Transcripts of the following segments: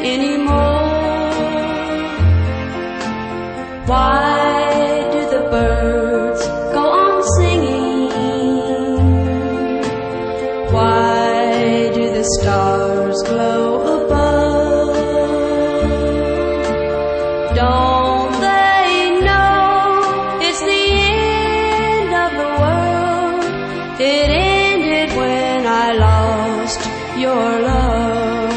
anymore? Why do the birds go on singing? Why do the stars glow above? Don't they know it's the end of the world? It ended when I lost your love.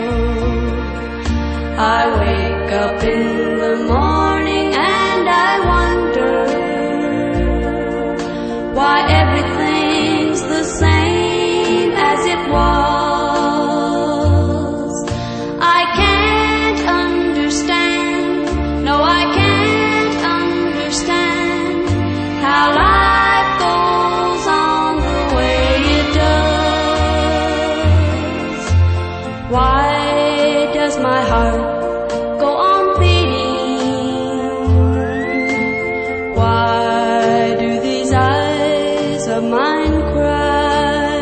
I wake up in the morning and I wonder why everything's the same as it was. I can't understand, no I can't understand how life goes on the way it does. Why does my heart go on beating? Why do these eyes of mine cry?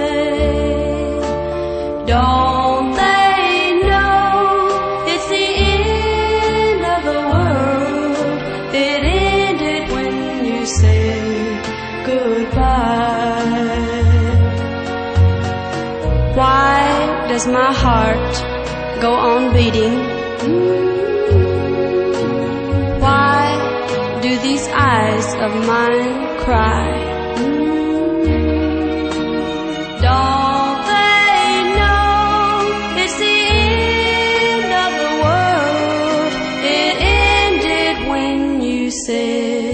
Don't they know it's the end of the world? It ended when you said goodbye. Why does my heart go on beating? Why do these eyes of mine cry? Don't they know it's the end of the world? It ended when you said